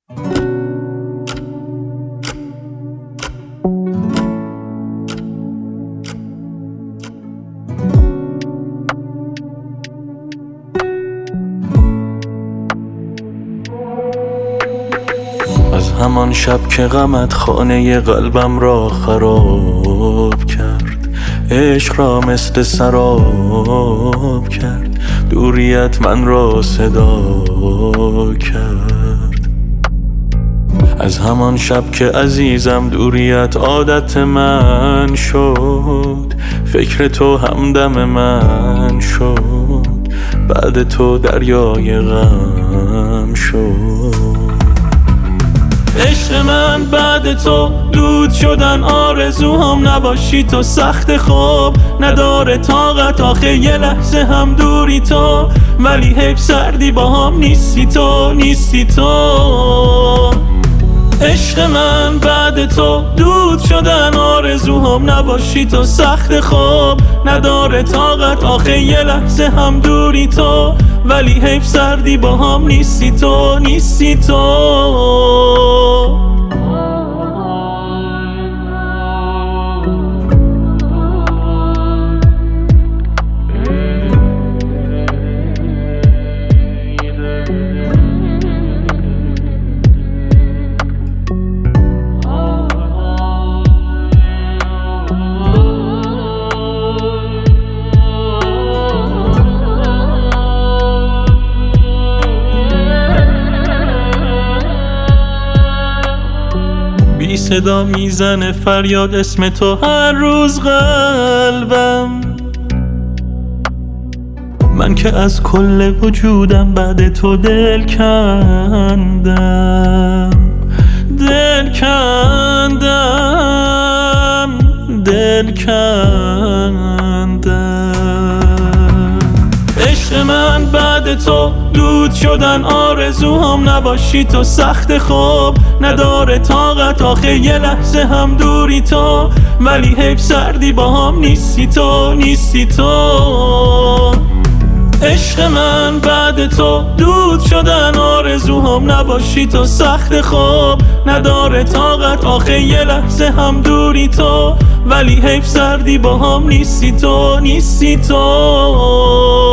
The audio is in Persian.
از همان شب که غمت خانه قلبم را خراب کرد، عشق را مثل سراب کرد، دوریت من را صدا کرد. از همان شب که عزیزم دوریت عادت من شد، فکر تو همدم من شد، بعد تو دریای غم شد. عشق من بعد تو دود شدن آرزوهام، نباشی تو سخت خوب نداره طاقت، آخه یه لحظه هم دوری تو، ولی حیف سردی با هم نیستی تو، نیستی تو. عشق من بعد تو دود شدن آرزوهام، نباشی تو سخت خوب نداره طاقت، آخه یه لحظه هم دوری تو، ولی حیف سردی با هم نیستی تو، نیستی تو. بی صدا میزنه فریاد اسم تو هر روز قلبم، من که از کل وجودم بعد تو دل کندم، دل کندم، دل کندم. عشق من بعد تو دود شدن آرزوهام، نباشی تو سخت خوب نداره طاقت، آخه یه لحظه هم دوری تو، ولی حیف سردی با هم نیستی تو، نیستی تو. عشق من بعد تو دود شدن آرزوهام، نباشی تو سخت خوب نداره طاقت، آخه یه لحظه هم دوری تو، ولی حیف سردی با هم نیستی تو، نیستی تو.